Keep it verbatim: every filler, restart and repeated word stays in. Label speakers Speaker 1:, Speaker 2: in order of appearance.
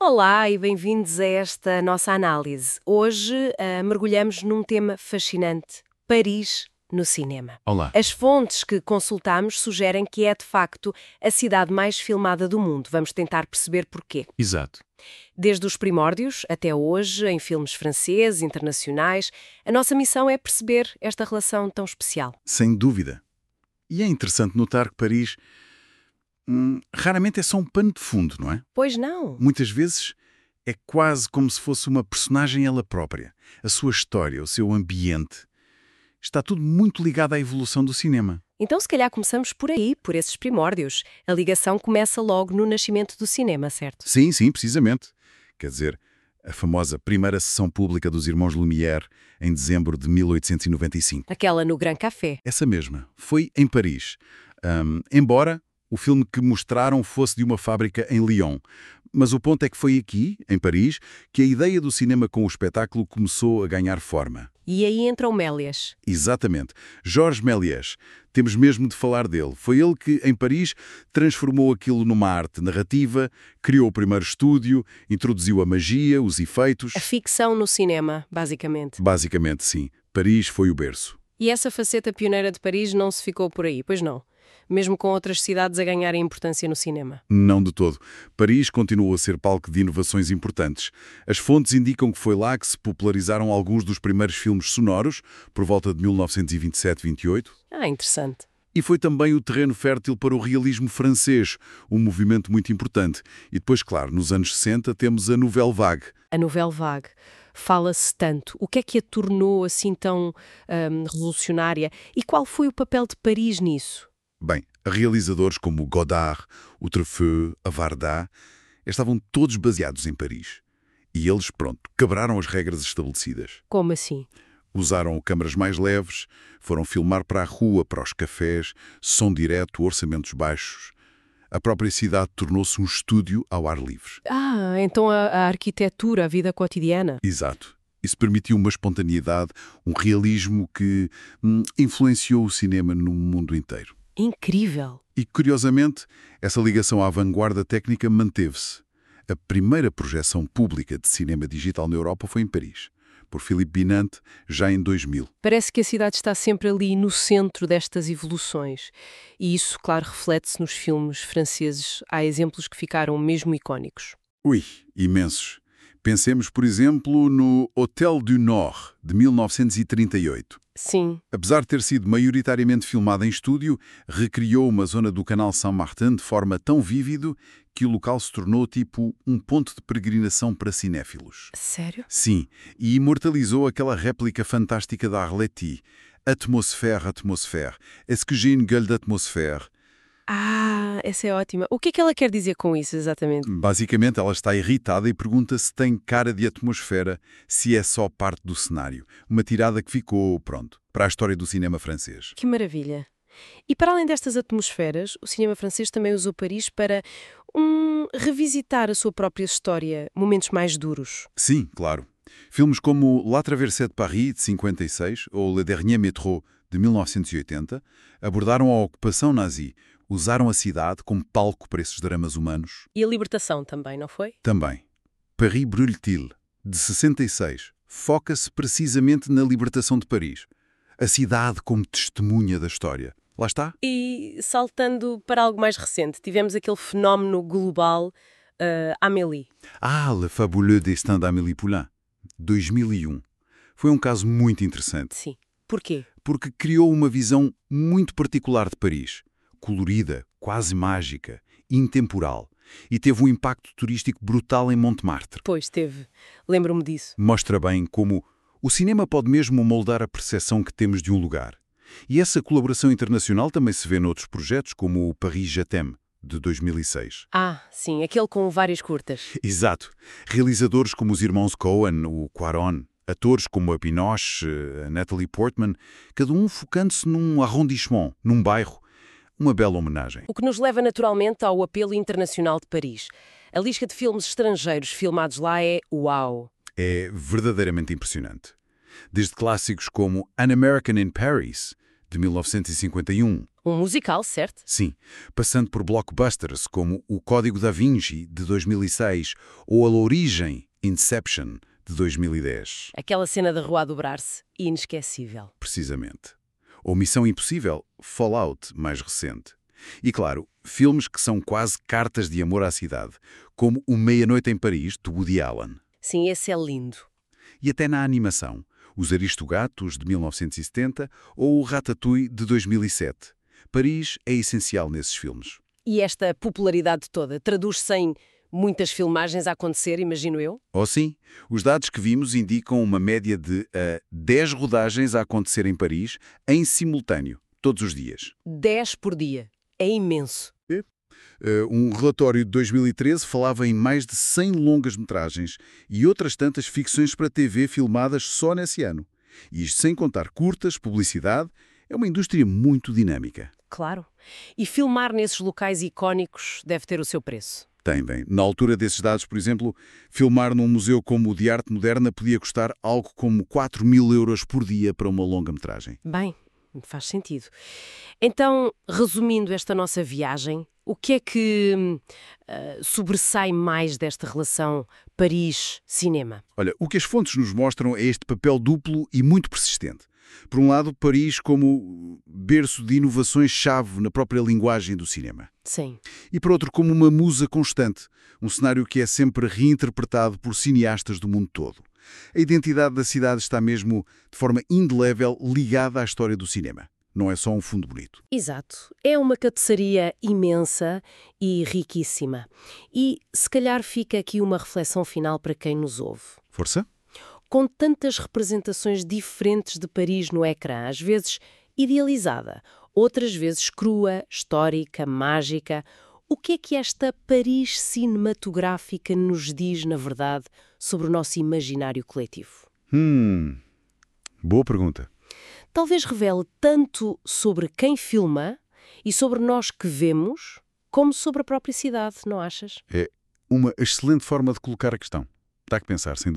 Speaker 1: Olá e bem-vindos a esta nossa análise. Hoje ah, mergulhamos num tema fascinante: Paris no cinema.
Speaker 2: Olá.
Speaker 1: As fontes que consultamos sugerem que é, de facto, a cidade mais filmada do mundo. Vamos tentar perceber porquê.
Speaker 2: Exato.
Speaker 1: Desde os primórdios até hoje, em filmes franceses, internacionais, a nossa missão é perceber esta relação tão especial.
Speaker 2: Sem dúvida. E é interessante notar que Paris hum, raramente é só um pano de fundo, não é?
Speaker 1: Pois não.
Speaker 2: Muitas vezes é quase como se fosse uma personagem ela própria. A sua história, o seu ambiente. Está tudo muito ligado à evolução do cinema.
Speaker 1: Então, se calhar começamos por aí, por esses primórdios. A ligação começa logo no nascimento do cinema, certo?
Speaker 2: Sim, sim, precisamente. Quer dizer, a famosa primeira sessão pública dos Irmãos Lumière em dezembro de mil oitocentos e noventa e cinco.
Speaker 1: Aquela no Grand Café.
Speaker 2: Essa mesma. Foi em Paris. Hum, embora o filme que mostraram fosse de uma fábrica em Lyon. Mas o ponto é que foi aqui, em Paris, que a ideia do cinema com o espetáculo começou a ganhar forma.
Speaker 1: E aí entra o Méliès.
Speaker 2: Exatamente. Georges Méliès. Temos mesmo de falar dele. Foi ele que, em Paris, transformou aquilo numa arte narrativa, criou o primeiro estúdio, introduziu a magia, os efeitos.
Speaker 1: A ficção no cinema, basicamente.
Speaker 2: Basicamente, sim. Paris foi o berço.
Speaker 1: E essa faceta pioneira de Paris não se ficou por aí, pois não? Mesmo com outras cidades a ganharem importância no cinema.
Speaker 2: Não de todo. Paris continuou a ser palco de inovações importantes. As fontes indicam que foi lá que se popularizaram alguns dos primeiros filmes sonoros, por volta de mil novecentos e vinte e sete, vinte e oito.
Speaker 1: Ah, interessante.
Speaker 2: E foi também o terreno fértil para o realismo francês, um movimento muito importante. E depois, claro, nos anos sessenta temos a Nouvelle Vague.
Speaker 1: A Nouvelle Vague. Fala-se tanto. O que é que a tornou assim tão hum, revolucionária? E qual foi o papel de Paris nisso?
Speaker 2: Bem, realizadores como Godard, o Truffaut, a Varda, estavam todos baseados em Paris. E eles, pronto, quebraram as regras estabelecidas.
Speaker 1: Como assim?
Speaker 2: Usaram câmaras mais leves, foram filmar para a rua, para os cafés, som direto, orçamentos baixos. A própria cidade tornou-se um estúdio ao ar livre.
Speaker 1: Ah, então a, a arquitetura, a vida cotidiana.
Speaker 2: Exato. Isso permitiu uma espontaneidade, um realismo que hum, influenciou o cinema no mundo inteiro.
Speaker 1: Incrível.
Speaker 2: E, curiosamente, essa ligação à vanguarda técnica manteve-se. A primeira projeção pública de cinema digital na Europa foi em Paris, por Philippe Binante, já em dois mil.
Speaker 1: Parece que a cidade está sempre ali no centro destas evoluções. E isso, claro, reflete-se nos filmes franceses. Há exemplos que ficaram mesmo icónicos.
Speaker 2: Ui, imensos. Pensemos, por exemplo, no Hotel du Nord, de mil novecentos e trinta e oito.
Speaker 1: Sim.
Speaker 2: Apesar de ter sido maioritariamente filmado em estúdio, recriou uma zona do canal Saint-Martin de forma tão vívido que o local se tornou tipo um ponto de peregrinação para cinéfilos.
Speaker 1: Sério?
Speaker 2: Sim, e imortalizou aquela réplica fantástica da Arletty. Atmosphère, atmosphère. Est-ce que j'ai une gueule d'atmosphère?
Speaker 1: Ah, essa é ótima. O que é que ela quer dizer com isso, exatamente?
Speaker 2: Basicamente, ela está irritada e pergunta se tem cara de atmosfera, se é só parte do cenário. Uma tirada que ficou, pronto, para a história do cinema francês.
Speaker 1: Que maravilha. E para além destas atmosferas, o cinema francês também usou Paris para um, revisitar a sua própria história, momentos mais duros.
Speaker 2: Sim, claro. Filmes como La Traversée de Paris, de cinquenta e seis, ou Le Dernier Métro, de mil novecentos e oitenta, abordaram a ocupação nazi, usaram a cidade como palco para esses dramas humanos.
Speaker 1: E a libertação também, não foi?
Speaker 2: Também. Paris Brûle-t-il, de sessenta e seis, foca-se precisamente na libertação de Paris. A cidade como testemunha da história. Lá está.
Speaker 1: E saltando para algo mais recente, tivemos aquele fenómeno global, uh, Amélie.
Speaker 2: Ah, Le Fabuleux Destin d'Amélie Poulain, dois mil e um. Foi um caso muito interessante.
Speaker 1: Sim. Porquê?
Speaker 2: Porque criou uma visão muito particular de Paris. Colorida, quase mágica, intemporal. E teve um impacto turístico brutal em Montmartre.
Speaker 1: Pois, teve. Lembro-me disso.
Speaker 2: Mostra bem como o cinema pode mesmo moldar a percepção que temos de um lugar. E essa colaboração internacional também se vê noutros projetos, como o Paris Je t'aime, de dois mil e seis.
Speaker 1: Ah, sim, aquele com várias curtas.
Speaker 2: Exato. Realizadores como os irmãos Coen, o Cuarón, atores como a Pinoche, a Natalie Portman, cada um focando-se num arrondissement, num bairro. Uma bela homenagem.
Speaker 1: O que nos leva naturalmente ao apelo internacional de Paris. A lista de filmes estrangeiros filmados lá é uau.
Speaker 2: É verdadeiramente impressionante. Desde clássicos como An American in Paris, de mil novecentos e cinquenta e um,
Speaker 1: Um musical, certo?
Speaker 2: Sim, passando por blockbusters como O Código da Vinci, de dois mil e seis, ou A Origem, Inception, de dois mil e dez.
Speaker 1: Aquela cena da rua a dobrar-se, inesquecível.
Speaker 2: Precisamente. Ou Missão Impossível, Fallout, mais recente. E claro, filmes que são quase cartas de amor à cidade, como O Meia-Noite em Paris, de Woody Allen.
Speaker 1: Sim, esse é lindo.
Speaker 2: E até na animação, Os Aristogatos, de mil novecentos e setenta, ou O Ratatouille, de dois mil e sete. Paris é essencial nesses filmes.
Speaker 1: E esta popularidade toda traduz-se em muitas filmagens a acontecer, imagino eu?
Speaker 2: Ou sim, os dados que vimos indicam uma média de uh, dez rodagens a acontecer em Paris, em simultâneo, todos os dias.
Speaker 1: dez por dia. É imenso.
Speaker 2: É. Uh, um relatório de dois mil e treze falava em mais de cem longas-metragens e outras tantas ficções para T V filmadas só nesse ano. E isto sem contar curtas, publicidade, é uma indústria muito dinâmica.
Speaker 1: Claro. E filmar nesses locais icónicos deve ter o seu preço.
Speaker 2: Tem, bem. Na altura desses dados, por exemplo, filmar num museu como o de arte moderna podia custar algo como quatro mil euros por dia para uma longa-metragem.
Speaker 1: Bem, faz sentido. Então, resumindo esta nossa viagem, o que é que uh, sobressai mais desta relação Paris-cinema?
Speaker 2: Olha, o que as fontes nos mostram é este papel duplo e muito persistente. Por um lado, Paris como berço de inovações-chave na própria linguagem do cinema.
Speaker 1: Sim.
Speaker 2: E por outro, como uma musa constante, um cenário que é sempre reinterpretado por cineastas do mundo todo. A identidade da cidade está mesmo, de forma indelével, ligada à história do cinema. Não é só um fundo bonito.
Speaker 1: Exato. É uma tapeçaria imensa e riquíssima. E, se calhar, fica aqui uma reflexão final para quem nos ouve.
Speaker 2: Força?
Speaker 1: Com tantas representações diferentes de Paris no ecrã, às vezes idealizada, outras vezes crua, histórica, mágica, o que é que esta Paris cinematográfica nos diz, na verdade, sobre o nosso imaginário coletivo?
Speaker 2: Hum, boa pergunta.
Speaker 1: Talvez revele tanto sobre quem filma e sobre nós que vemos, como sobre a própria cidade, não achas?
Speaker 2: É uma excelente forma de colocar a questão. Dá que pensar, sem dúvida.